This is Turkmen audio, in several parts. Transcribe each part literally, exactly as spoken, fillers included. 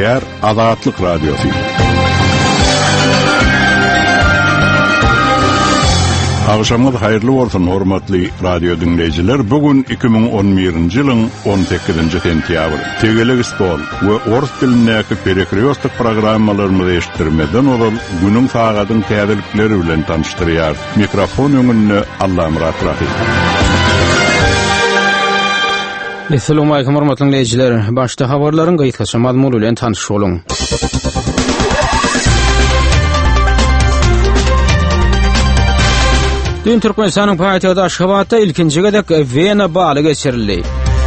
dinleýär Azatlyk Radiosu. Agşamyz haýyrly bolsun hormatly radio dinleýijiler. Bugün iki bin on birinji ýylyň on sekizinji sentýabr. Tegelik stol we orus dilindäki perekreýoslyk programmalarymyzy eşitdirmeden olar günüň sagatyň täzelikleri bilen tanıştyrýar. Mikrofon öňünde Allah Murat Rahim. Assalamu alaykum hormatly dinleýijiler. Başda habarlaryň gaýtgaça mazmuny bilen tanış boluň. Dün Türkmenistan'ın paýtagty Aşgabatda ilkinji gedek Wena baly geçirildi.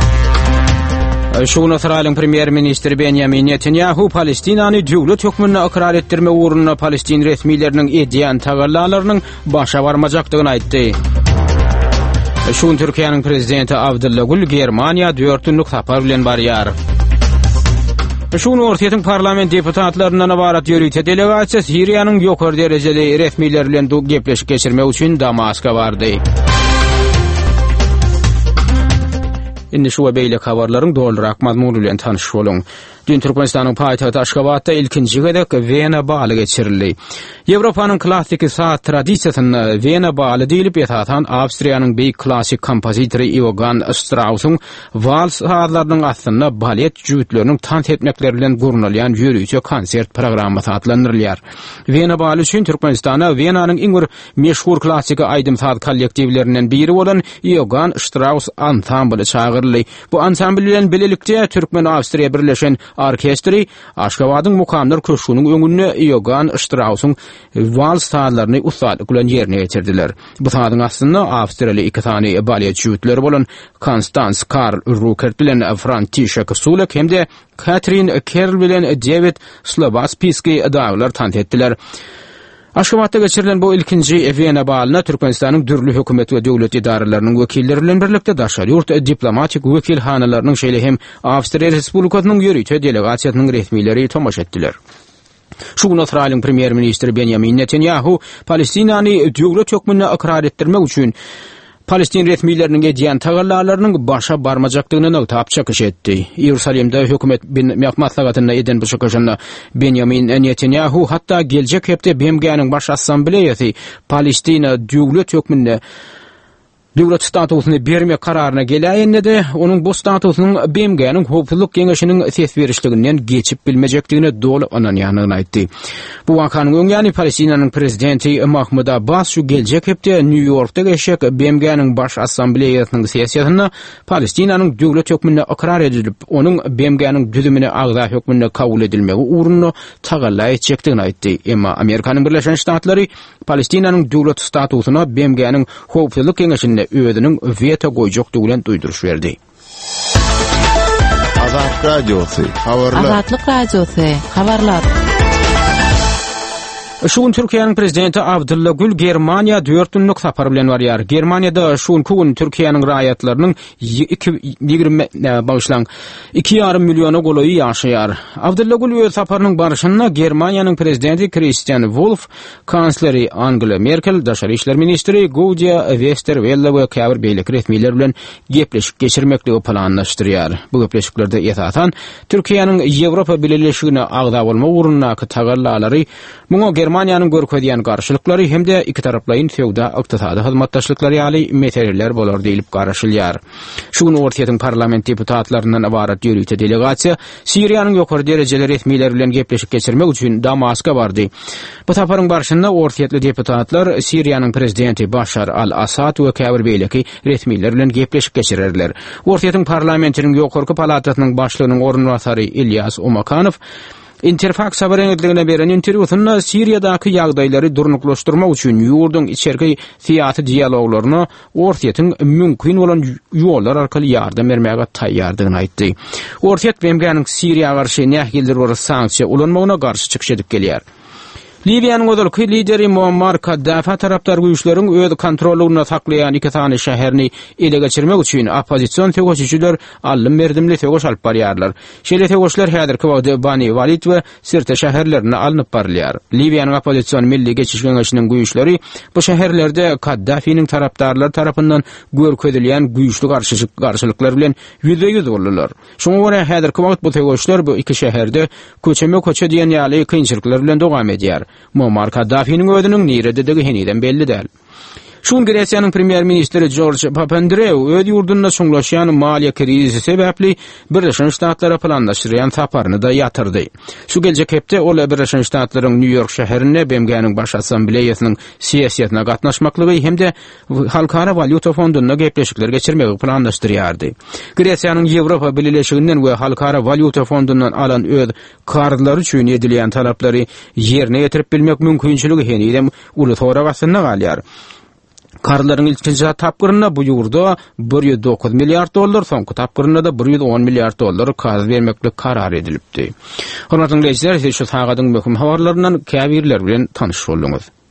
Şunu Israil'in premier ministri Benjamin Netanyahu Palestinany döwlet hökmüne ikrar etdirme uğruna Palestin resmileriniň edýän tagallalarynyň başa barmajakdygyny aýtdy. Şunu Türkiýanyň prezidenti Abdullah Gül Germaniýa dört günlük sapar bilen barýar. Şunu ortaýatyň parlament deputatlarynyň ibarat ýörüýte delegasiýa Siriýanyň ýokary derejeli resmiler bilen gepleşik geçirmek üçin Damaska bardy. Indi şu we beýle habarlaryň doldurak mazmuny bilen tanış boluň. Dün Türkmenistanyň paýtagty Aşgabatda ilkinji gedek Wena baly geçirildi. Ýewropanyň klassik saat tradisiýasyna Wena baly diýilip ýetatan Awstriýanyň beýik klassik kompozitory Johann Strauss'un vals saatlarynyň aslynda balet jüýtleriniň tant etmekleri bilen gurnalýan ýörüýçe konsert programmasy adlandyrylýar. Wena baly üçin Türkmenistana Wenanyň iň bir meşhur klassik aýdym saat kollektivlerinden biri bolan Johann Strauss ansambly çağıryldy. Bu ansambl bilen bilelikde Türkmen Awstriýa birleşen orkestri Aşgabatyň mukamlar köşküniň öňünde Johann Strauss'un vals saatlaryny ustalyk bilen ýerine ýetirdiler. Bu saatyň aslynda Awstriýaly iki tane balet jüýtleri bolan Konstans Karl Ruckert bilen František Sulek hemde Katrin Kerl bilen David Slovaspiski daglar tant etdiler. Aşgabatda geçirilen bu ilkinji Wena balyna Türkmenistanyň dürli hökümet we döwlet idaralarynyň wekilleri bilen birlikde daşary ýurt diplomatik wekilhanalarynyň şeýle hem Awstriýa Respublikasynyň ýörüýçe delegasiýasynyň resmileri tomaş etdiler. Şu gün Israil'in premier ministri Benjamin Netanyahu Palestinany döwlet hökmüne ikrar etdirmek üçin Palestin resmileriniň edýän tagallalarynyň başa barmajakdygyny tapçakyş etdi. Ýerusalimde hökümet maslahatyna eden bu şakaşyna Benjamin Netanyahu hatda geljek hepde B M G'niň baş assambleýasy Palestina döwlet hökmüne döwlet statusyny berme kararyna gelýände onuň bu statusynyň B M G'niň howpsuzlyk geňeşiniň ses berişliginden geçip bilmejekdigini dolu ananýanyny aýtdy. Bu wakanyň öňýany Palestinanyň prezidenti Mahmud Abbas şu geljek hepde New Yorkda geçek B M G'niň baş assambleýasynyň sessiýasyna Palestinanyň döwlet hökmüne ikrar edilip, onuň B M G'niň düzümine agza hökmüne kabul edilmegi uğruna tagalla etjekdigini aýtdy. Emma Amerikanyň Birleşen Ştatlary Palestinanyň döwlet statusyna B M G'niň howpsuzlyk geňeşinde öýüdüniň veto goýjak bilen duýduruş berdi. Azatlyk Radiosu habarlar. Azatlyk Radiosu habarlar. Şuun Türkiýanyň prezidenti Abdullah Gül Germaniýa dört günlük sapar bilen barýar. Germaniýada şuun kugun Türkiýanyň raýatlarynyň ýygrimi bagşlaň iki ýarym milliona golaý ýaşaýar. Abdullah Gül öz saparynyň barşyna Germaniýanyň prezidenti Christian Wolff, kansleri Angela Merkel, daşary işler ministri Gaudia Westerwelle we käbir beýlik resmiler bilen gepleşik geçirmekligi planlaşdyrýar. Bu gepleşiklerde ýetatan Türkiýanyň Ýewropa Birleşigine agda bolma uğruna tagallalary muňa Germaniýanyň görkezýän garşylyklary hemde iki taraplaryň feowda ykdysady hyzmatdaşlyklary ýaly meseleler bolar diýilip garaşylýar. Şunu ortaýatyň parlament deputatlarynyň ibarat ýörüýte delegasiýa Siriýanyň ýokary derejeli resmiler bilen gepleşik geçirmek üçin Damaska bardy. Bu taparyň barşynda ortaýatly deputatlar Siriýanyň prezidenti Bashar al-Assad we käbir beýleki resmiler bilen gepleşik geçirerler. Ortaýatyň parlamentiniň ýokarky palatasynyň başlygynyň ornwasary İlyas Omakanow Interfax habarynligine beren interwýusynda Siriýadaky ýagdaýlary durnuklaşdyrmak üçin ýurdun içerki fiýaty dialoglaryna ortaýatyň mümkin bolan ýollar arkaly ýardam bermäge taýýardygyny aýtdy. Ortaýat B M G'niň Siriýaga garşy nähgildir bir sanksiýa ulanmagyna garşy çykyş edip gelýär. Libyanyň özülki lideri Muammar Kaddafi tarapdar güýçleriň öz kontrolyna saklaýan iki tane şäherni ele geçirmek üçin opposision tegoşçylar allym berdimli tegoş alyp barýarlar. Şeýle tegoşlar häzirki wagtda Bani Walid we Sirte şäherlerine alynyp barýar. Libyanyň opposision milli geçiş geňeşiniň güýçleri bu şäherlerde Kaddafi'nin tarapdarlary tarapyndan görkezilýän güýçlü garşylyklar bilen ýüze-ýüz bolýarlar. Şoňa görä häzirki wagt bu tegoşlar bu iki şäherde köçeme köçe diýen ýaly kynçylyklar bilen dowam edýär. Muammar Kaddafi'nin ödünün nirededigi heniden belli değil. Şun Gresiýanyň premier ministri George Papandreou öd ýurdunda soňlaşýan maliýe krizisi sebäpli Birleşen Ştatlara planlaşdyrýan saparyny da ýatyrdy. Şu geljek hepde ol Birleşen Ştatlaryň New York şäherine B M G'niň baş assambleýasynyň siýasatyna gatnaşmaklygy hemde Halkara Valyuta Fondunyna gepleşikler geçirmegi planlaşdyrýardy. Gresiýanyň Ýewropa Birleşiginden we Halkara Valyuta Fondundan alan öd kardylar üçin edilýän talaplary ýerine ýetirip bilmek mümkinçiligi heniden uly tora basyna galýar. Karlaryň ilkinji tapgyryna bu ýurda bir ýüz dokuz milliard dollar, soňky tapgyryna da bir ýüz on milliard dollar kar bermeklik karar edilipdi. Hormatly dinleýijiler, şu sagadyň möhüm habarlaryndan käbirler bilen tanyş boldunuz.